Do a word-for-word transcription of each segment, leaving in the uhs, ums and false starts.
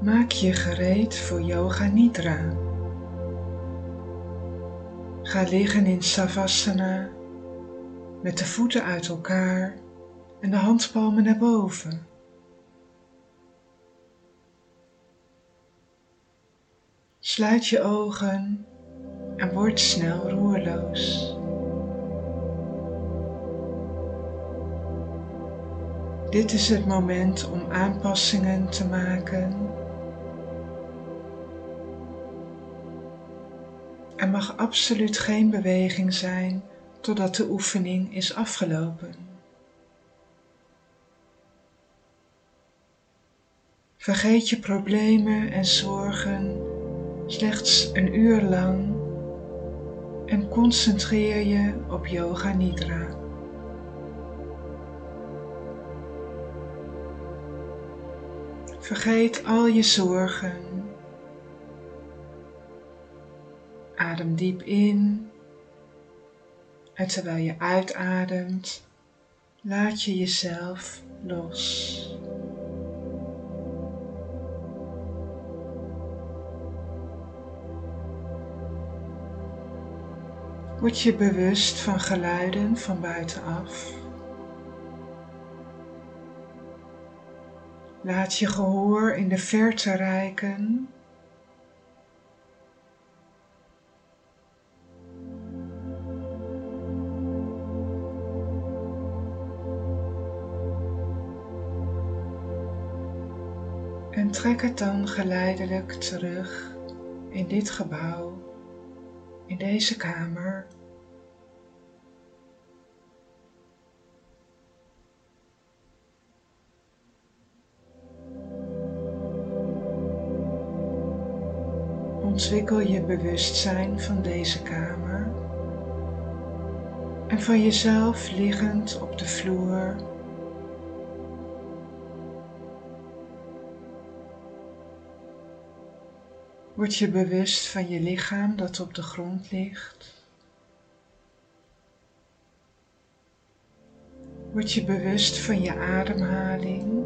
Maak je gereed voor Yoga Nidra. Ga liggen in Savasana met de voeten uit elkaar en de handpalmen naar boven. Sluit je ogen en word snel roerloos. Dit is het moment om aanpassingen te maken. Er mag absoluut geen beweging zijn totdat de oefening is afgelopen. Vergeet je problemen en zorgen slechts een uur lang en concentreer je op Yoga Nidra. Vergeet al je zorgen. Adem diep in en terwijl je uitademt, laat je jezelf los. Word je bewust van geluiden van buitenaf. Laat je gehoor in de verte reiken. En trek het dan geleidelijk terug in dit gebouw, in deze kamer. Ontwikkel je bewustzijn van deze kamer en van jezelf liggend op de vloer. Word je bewust van je lichaam dat op de grond ligt. Word je bewust van je ademhaling.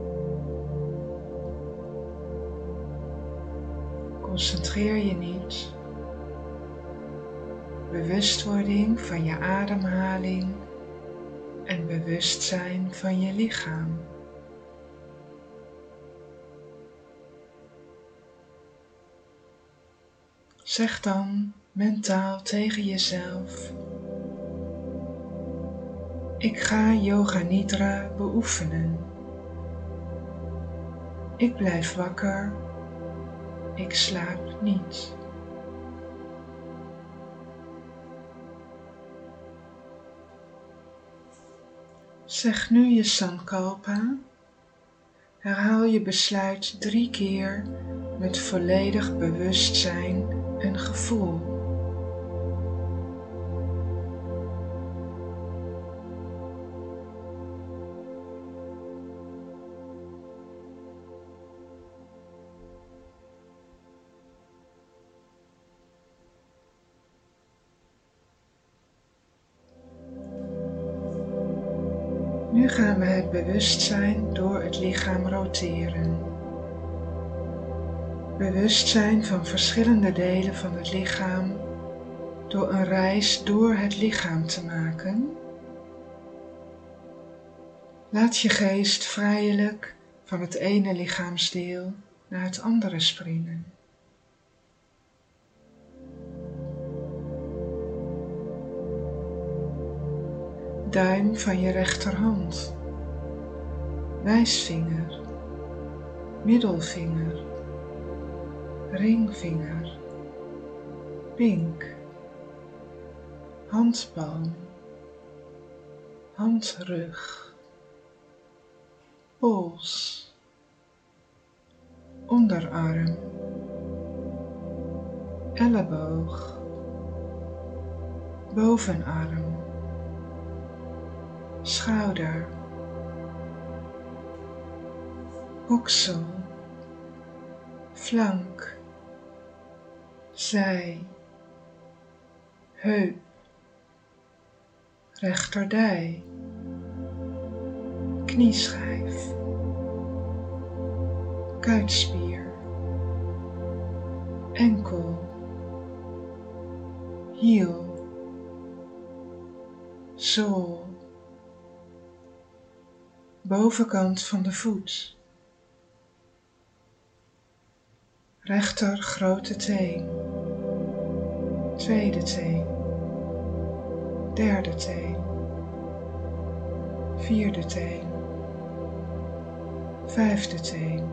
Concentreer je niet. Bewustwording van je ademhaling en bewustzijn van je lichaam. Zeg dan mentaal tegen jezelf: ik ga Yoga Nidra beoefenen. Ik blijf wakker. Ik slaap niet. Zeg nu je Sankalpa. Herhaal je besluit drie keer met volledig bewustzijn en gevoel. Nu gaan we het bewustzijn door het lichaam roteren. Bewustzijn van verschillende delen van het lichaam door een reis door het lichaam te maken. Laat je geest vrijelijk van het ene lichaamsdeel naar het andere springen. Duim van je rechterhand, wijsvinger, middelvinger, ringvinger, pink, handpalm, handrug, pols, onderarm, elleboog, bovenarm, schouder, oksel, flank, zij, heup, rechterdij, knieschijf, kuitspier, enkel, hiel, zool, bovenkant van de voet, rechter grote teen, tweede teen, derde teen, vierde teen, vijfde teen,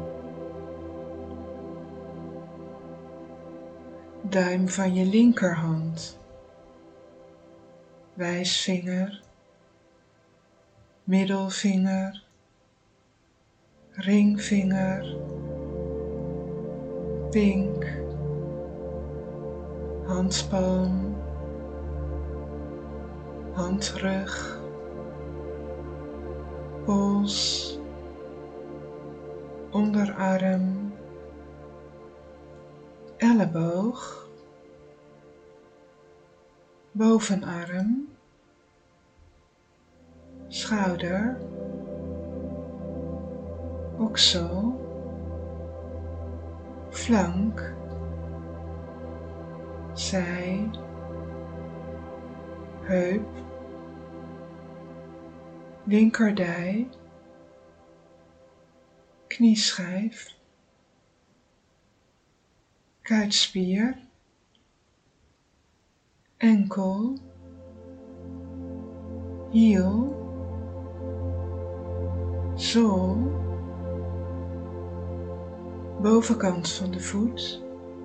duim van je linkerhand, wijsvinger, middelvinger, ringvinger, pink, handpalm, handrug, pols, onderarm, elleboog, bovenarm, schouder, oksel, flank, zij, heup, linkerdij, knieschijf, kuitspier, enkel, hiel, zool, bovenkant van de voet,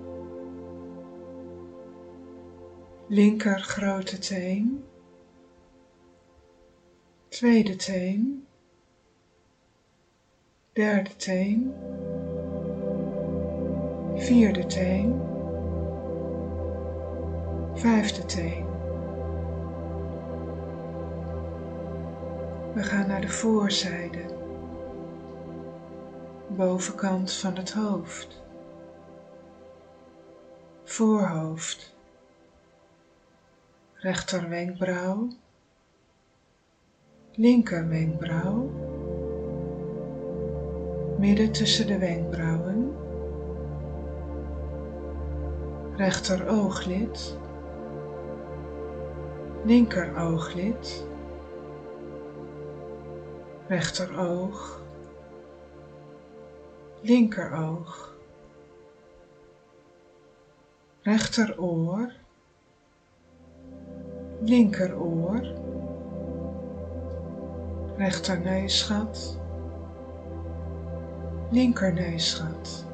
linker grote teen, tweede teen, derde teen, vierde teen, vijfde teen. We gaan naar de voorzijde, bovenkant van het hoofd, voorhoofd, rechter wenkbrauw, linker wenkbrauw, midden tussen de wenkbrauwen, rechter ooglid, linker ooglid, rechter oog, linker oog, rechter oor, linker oor, rechter neusgat, linker neusgat,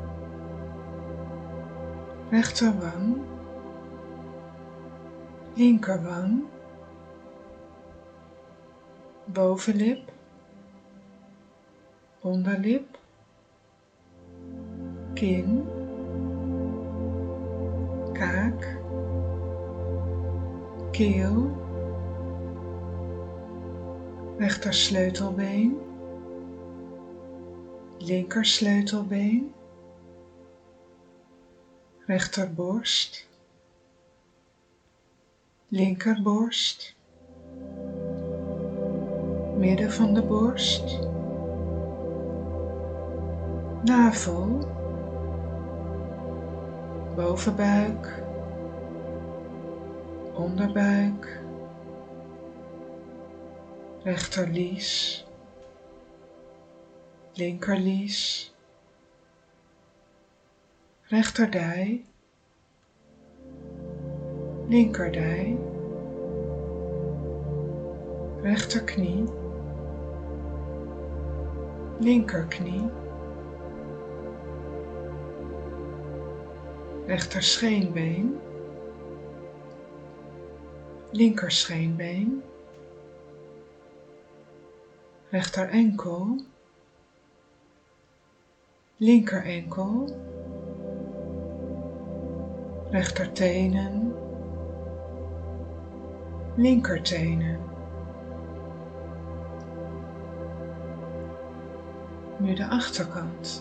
rechter wang, linker wang, bovenlip, onderlip, kin, kaak, keel, rechter sleutelbeen, linker sleutelbeen, rechterborst, linkerborst, midden van de borst, navel, bovenbuik, onderbuik, rechterlies, linkerlies, rechterdij, linkerdij, rechterknie, linkerknie, rechterscheenbeen, linkerscheenbeen, rechterenkel, linkerenkel, rechtertenen, linkertenen. Nu de achterkant.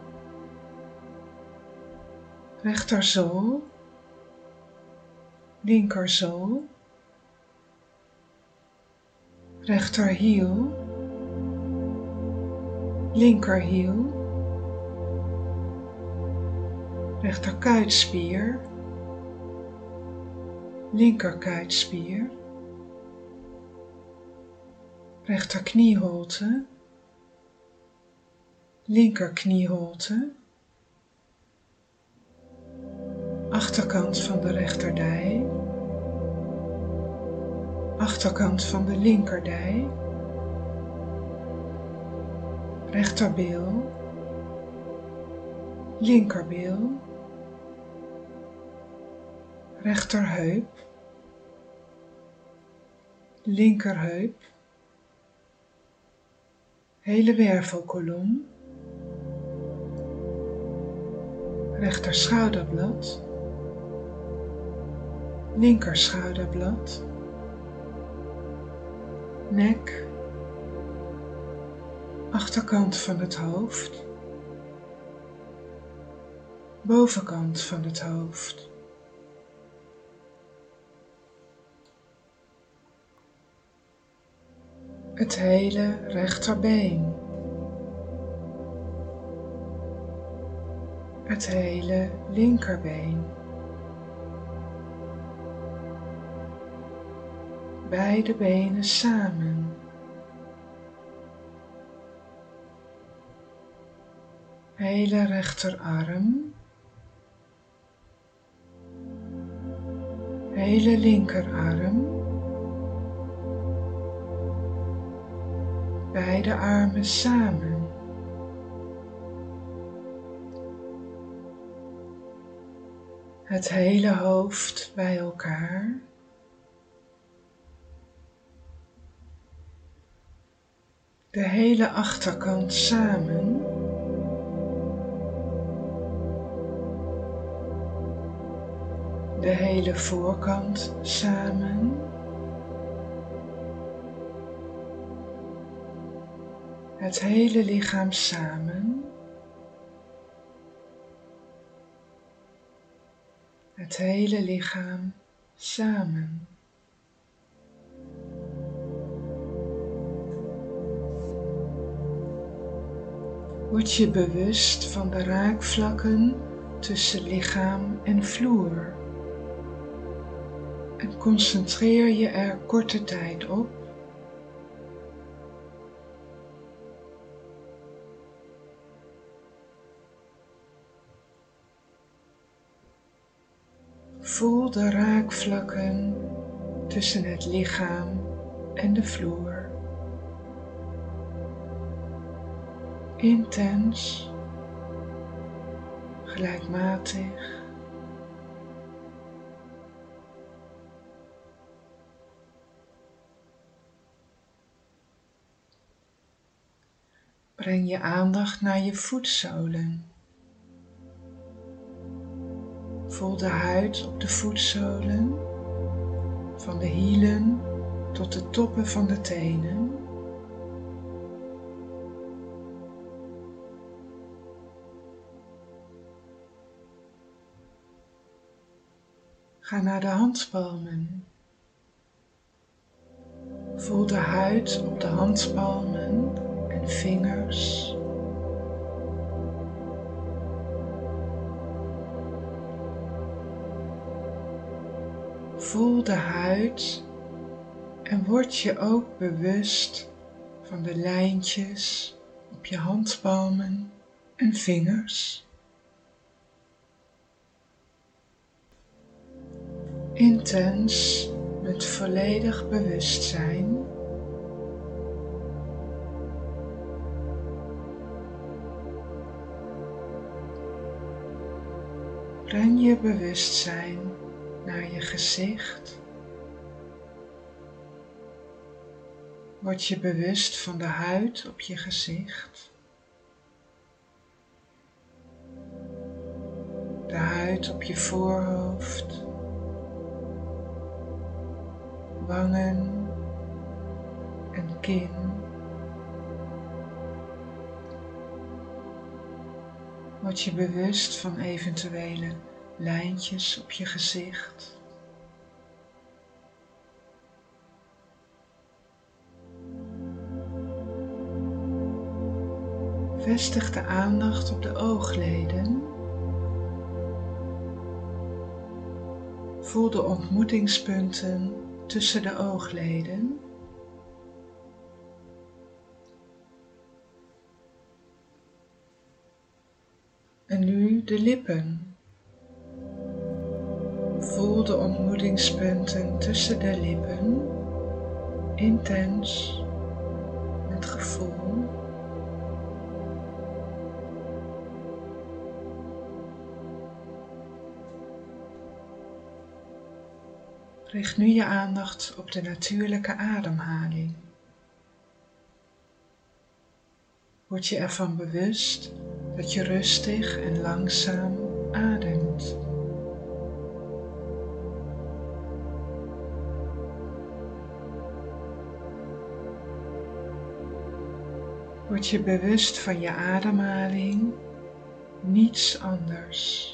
Rechterzool, linkerzool, rechterhiel, linkerhiel, rechterkuitspier, linkerkuitspier, rechterknieholte, linkerknieholte, achterkant van de rechterdij, achterkant van de linkerdij, rechterbeel, linkerbeel, rechterheup, linkerheup, hele wervelkolom, rechter schouderblad, linker schouderblad, nek, achterkant van het hoofd, bovenkant van het hoofd, het hele rechterbeen, het hele linkerbeen, beide benen samen, hele rechterarm, hele linkerarm, beide armen samen, het hele hoofd bij elkaar, de hele achterkant samen, de hele voorkant samen, het hele lichaam samen, het hele lichaam samen. Word je bewust van de raakvlakken tussen lichaam en vloer en concentreer je er korte tijd op. Voel de raakvlakken tussen het lichaam en de vloer. Intens, gelijkmatig. Breng je aandacht naar je voetzolen. Voel de huid op de voetzolen, van de hielen tot de toppen van de tenen. Ga naar de handpalmen. Voel de huid op de handpalmen en vingers. Voel de huid en word je ook bewust van de lijntjes op je handpalmen en vingers. Intens met volledig bewustzijn. Breng je bewustzijn naar je gezicht. Word je bewust van de huid op je gezicht. De huid op je voorhoofd. Wangen en kin. Word je bewust van eventuele lijntjes op je gezicht. Vestig de aandacht op de oogleden. Voel de ontmoetingspunten tussen de oogleden. En nu de lippen. Voel de ontmoetingspunten tussen de lippen, intens, met gevoel. Richt nu je aandacht op de natuurlijke ademhaling. Word je ervan bewust dat je rustig en langzaam ademt. Word je bewust van je ademhaling, niets anders.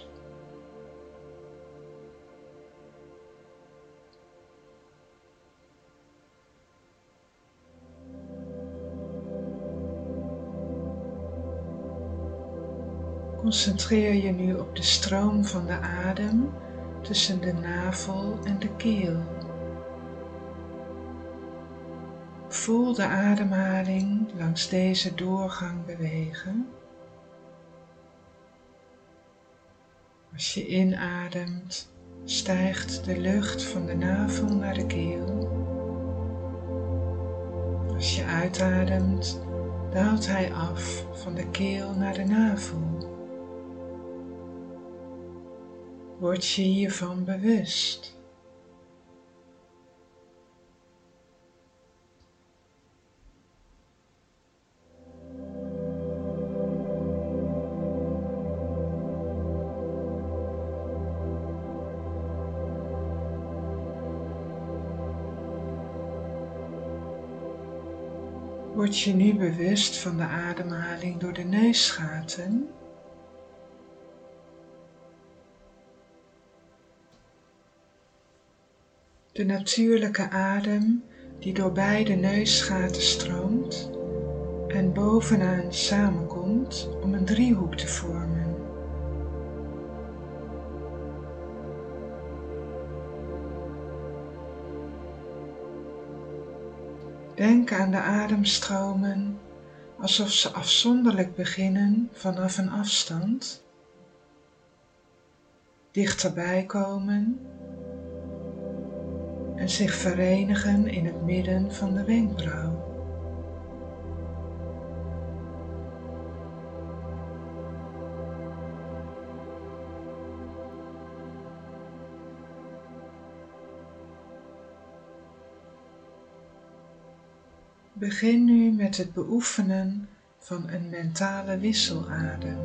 Concentreer je nu op de stroom van de adem tussen de navel en de keel. Voel de ademhaling langs deze doorgang bewegen. Als je inademt, stijgt de lucht van de navel naar de keel. Als je uitademt, daalt hij af van de keel naar de navel. Word je hiervan bewust. Word je nu bewust van de ademhaling door de neusgaten. De natuurlijke adem die door beide neusgaten stroomt en bovenaan samenkomt om een driehoek te vormen. Denk aan de ademstromen alsof ze afzonderlijk beginnen vanaf een afstand, dichterbij komen en zich verenigen in het midden van de wenkbrauw. Begin nu met het beoefenen van een mentale wisseladem.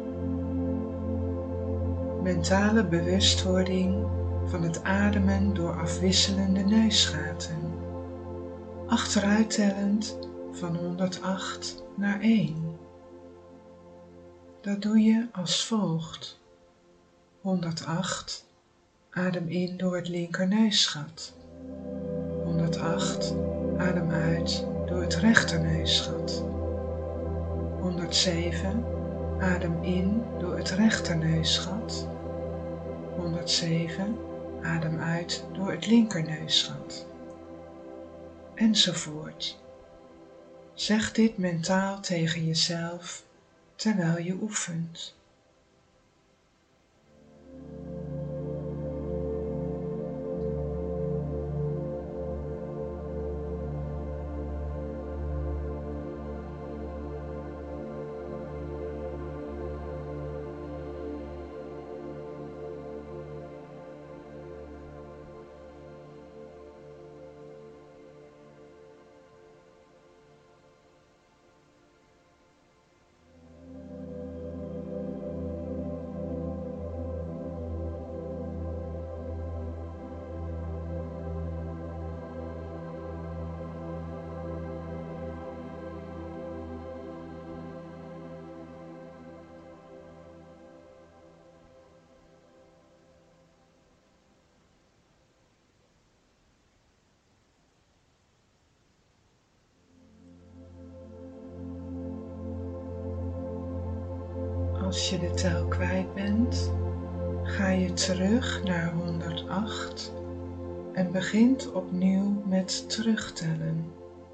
Mentale bewustwording van het ademen door afwisselende neusgaten, achteruittellend van honderdacht naar één. Dat doe je als volgt. honderdacht, adem in door het linkerneusgat. honderdacht, adem uit door het rechterneusgat. honderdzeven, adem in door het rechterneusgat. honderdzeven, adem uit door het linkerneusgat. Enzovoort. Zeg dit mentaal tegen jezelf terwijl je oefent. Als je de tel kwijt bent, ga je terug naar honderdacht. acht en begint opnieuw met terugtellen.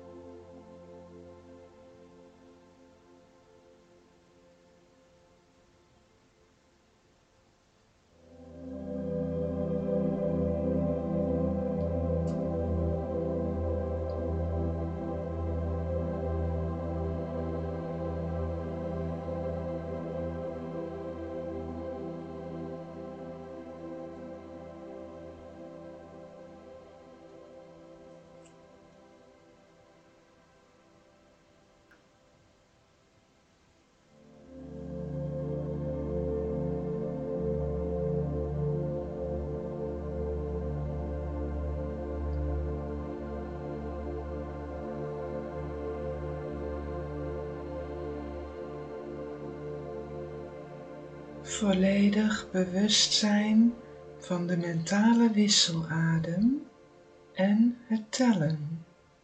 Volledig bewust zijn van de mentale wisseladem en het tellen.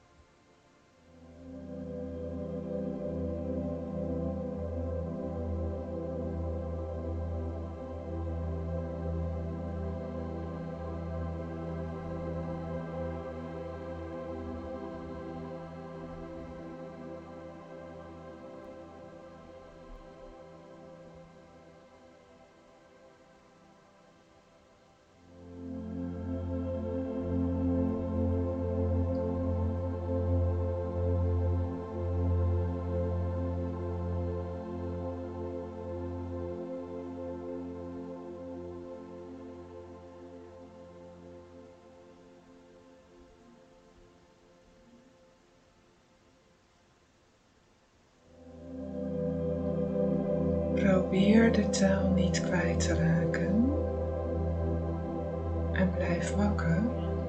Probeer de tel niet kwijt te raken en blijf wakker.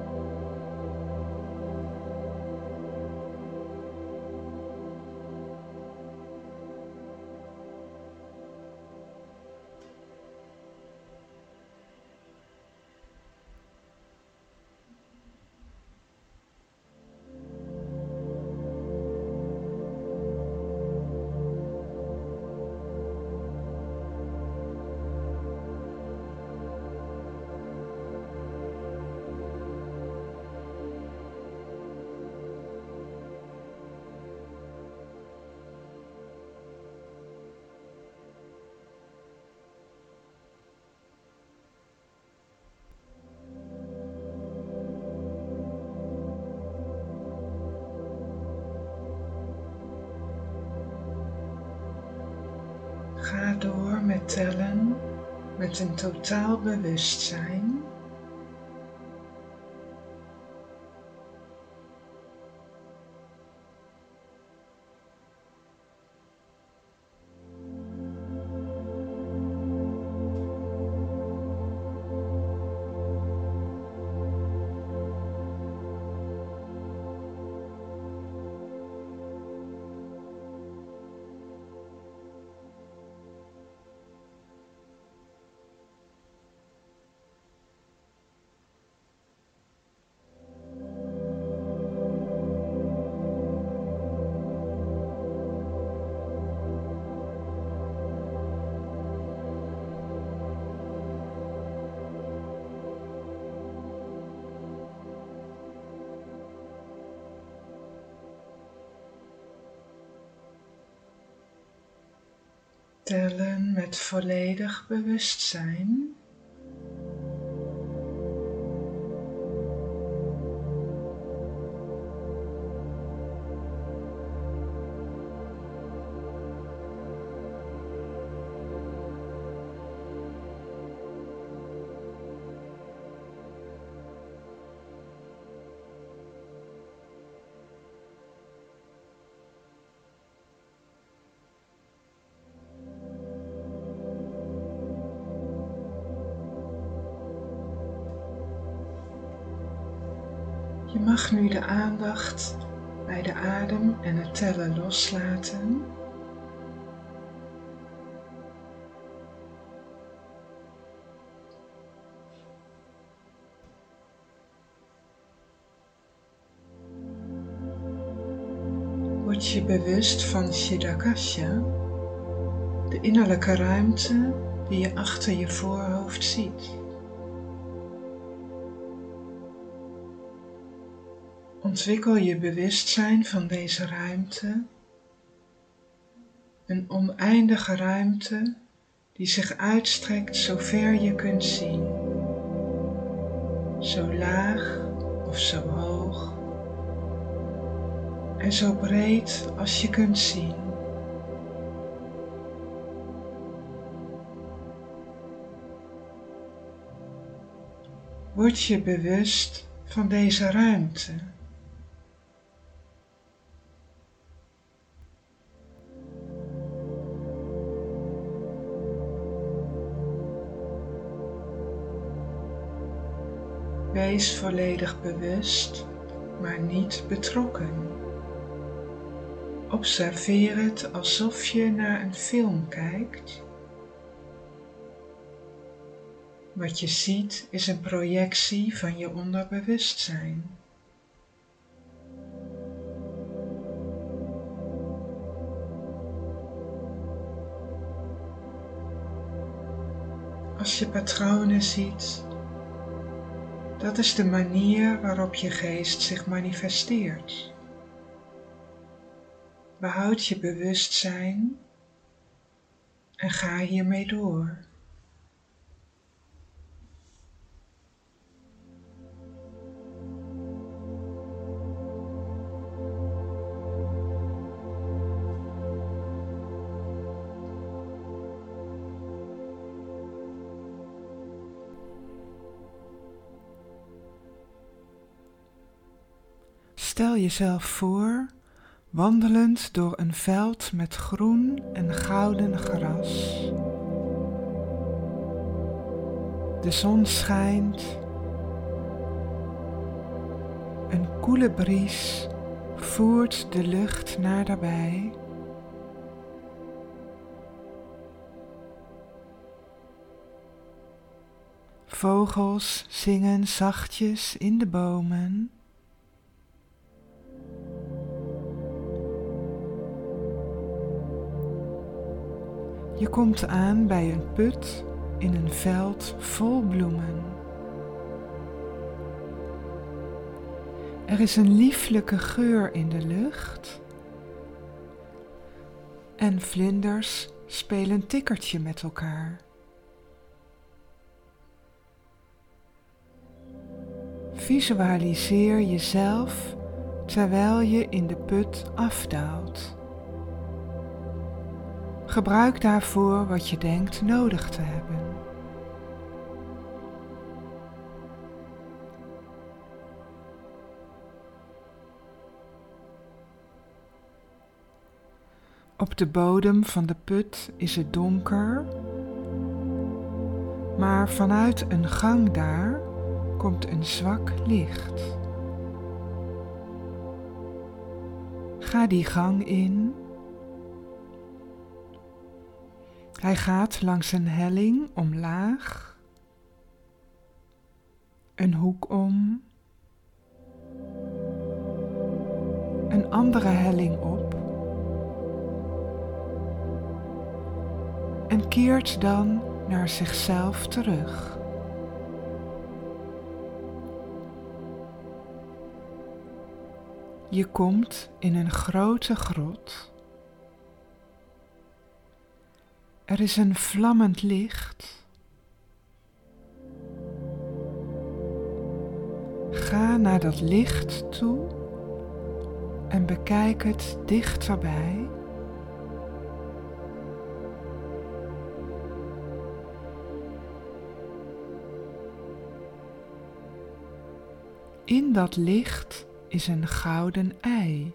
Ga door met tellen met een totaal bewustzijn. Tellen met volledig bewustzijn. Je mag nu de aandacht bij de adem en het tellen loslaten. Word je bewust van Chirakasha, de innerlijke ruimte die je achter je voorhoofd ziet. Ontwikkel je bewustzijn van deze ruimte, een oneindige ruimte die zich uitstrekt zover je kunt zien, zo laag of zo hoog en zo breed als je kunt zien. Word je bewust van deze ruimte. Wees volledig bewust, maar niet betrokken. Observeer het alsof je naar een film kijkt. Wat je ziet is een projectie van je onderbewustzijn. Als je patronen ziet, dat is de manier waarop je geest zich manifesteert. Behoud je bewustzijn en ga hiermee door. Stel jezelf voor, wandelend door een veld met groen en gouden gras. De zon schijnt, een koele bries voert de lucht naar daarbij. Vogels zingen zachtjes in de bomen. Je komt aan bij een put in een veld vol bloemen. Er is een lieflijke geur in de lucht en vlinders spelen tikkertje met elkaar. Visualiseer jezelf terwijl je in de put afdaalt. Gebruik daarvoor wat je denkt nodig te hebben. Op de bodem van de put is het donker, maar vanuit een gang daar komt een zwak licht. Ga die gang in. Hij gaat langs een helling omlaag, een hoek om, een andere helling op en keert dan naar zichzelf terug. Je komt in een grote grot. Er is een vlammend licht. Ga naar dat licht toe en bekijk het dichterbij. In dat licht is een gouden ei.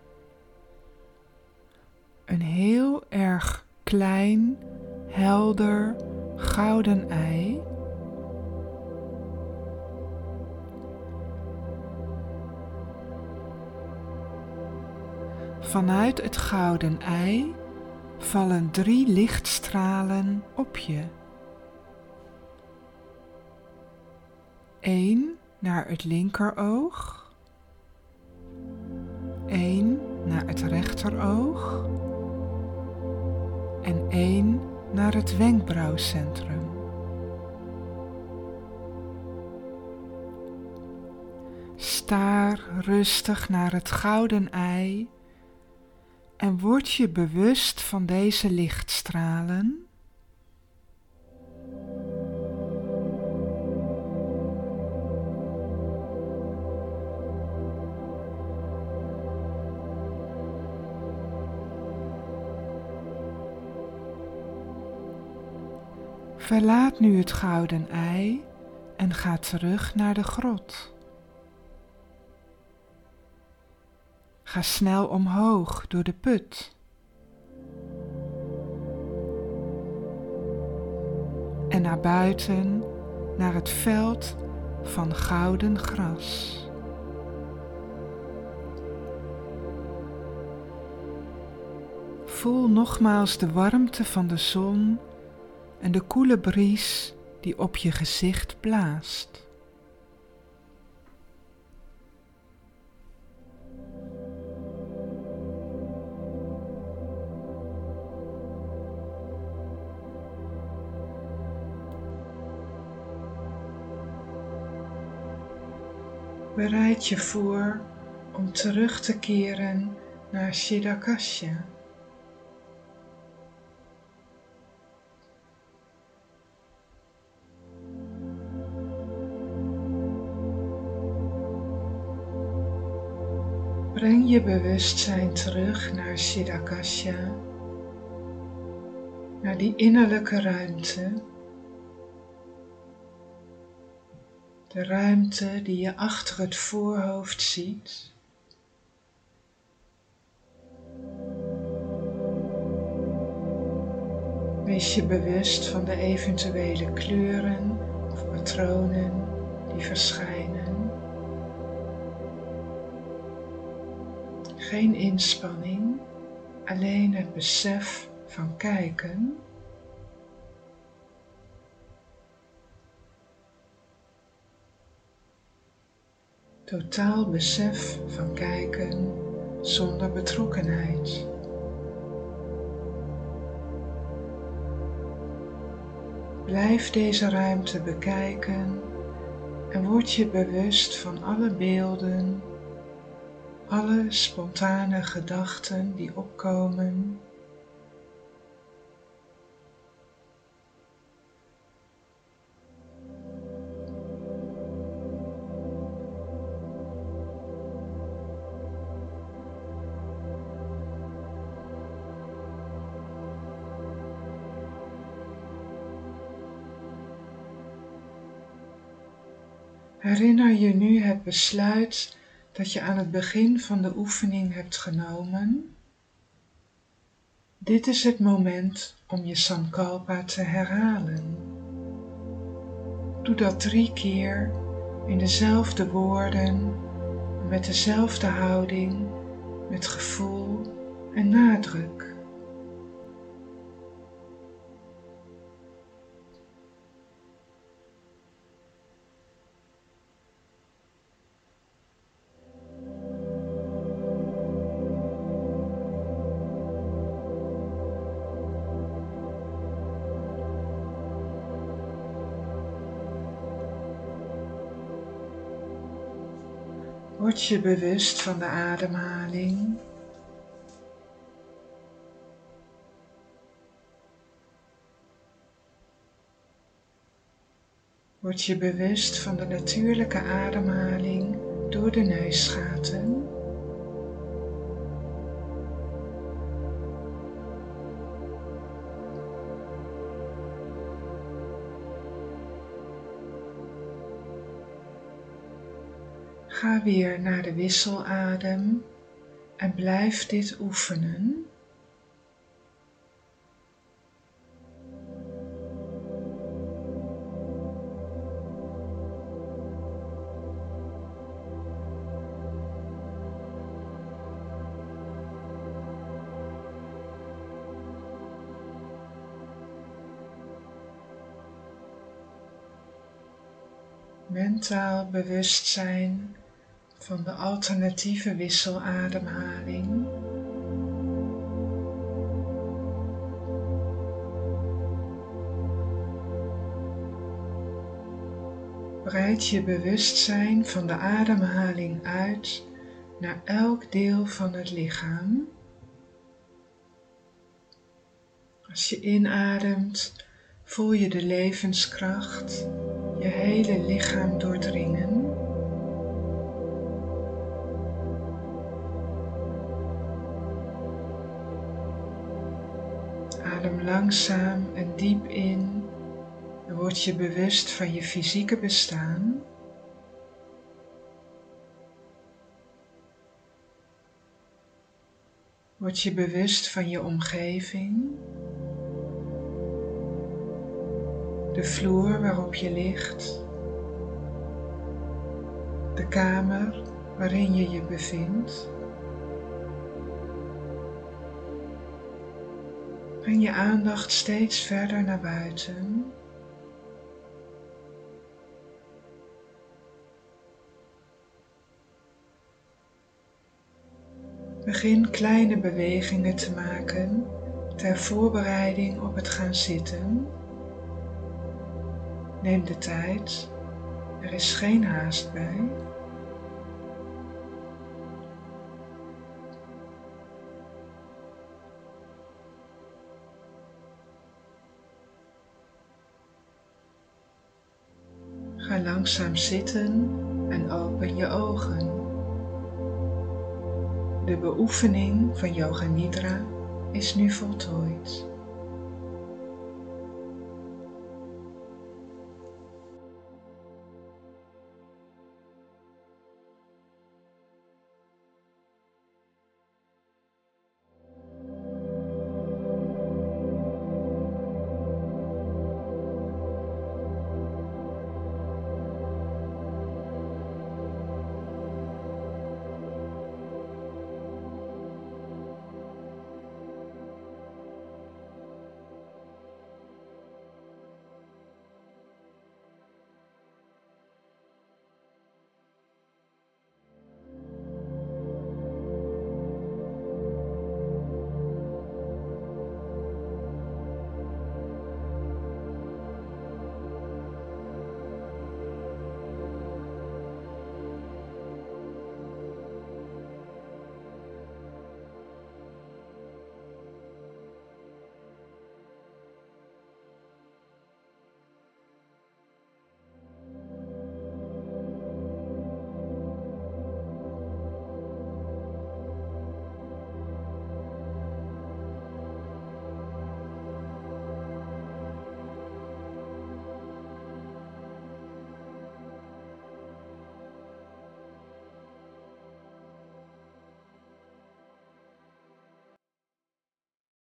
Een heel erg klein, helder, gouden ei. Vanuit het gouden ei vallen drie lichtstralen op je. Eén naar het linkeroog, één naar het rechteroog en één naar het wenkbrauwcentrum. Staar rustig naar het gouden ei en word je bewust van deze lichtstralen. Verlaat nu het gouden ei en ga terug naar de grot. Ga snel omhoog door de put. En naar buiten, naar het veld van gouden gras. Voel nogmaals de warmte van de zon en de koele bries die op je gezicht blaast. Bereid je voor om terug te keren naar Siddhakasha. Breng je bewustzijn terug naar Siddhakasha, naar die innerlijke ruimte. De ruimte die je achter het voorhoofd ziet. Wees je bewust van de eventuele kleuren of patronen die verschijnen. Geen inspanning, alleen het besef van kijken. Totaal besef van kijken zonder betrokkenheid. Blijf deze ruimte bekijken en word je bewust van alle beelden, alle spontane gedachten die opkomen. Herinner je nu het besluit dat je aan het begin van de oefening hebt genomen. Dit is het moment om je Sankalpa te herhalen. Doe dat drie keer in dezelfde woorden, met dezelfde houding, met gevoel en nadruk. Word je bewust van de ademhaling. Word je bewust van de natuurlijke ademhaling door de neusgaten. Ga weer naar de wisseladem en blijf dit oefenen. Mentaal bewustzijn van de alternatieve wisselademhaling. breid je bewustzijn van de ademhaling uit naar elk deel van het lichaam. Als je inademt, voel je de levenskracht je hele lichaam doordringen. Adem langzaam en diep in en word je bewust van je fysieke bestaan. Word je bewust van je omgeving, de vloer waarop je ligt, de kamer waarin je je bevindt. Breng je aandacht steeds verder naar buiten. Begin kleine bewegingen te maken ter voorbereiding op het gaan zitten. Neem de tijd, er is geen haast bij. Ga langzaam zitten en open je ogen. De beoefening van Yoga Nidra is nu voltooid.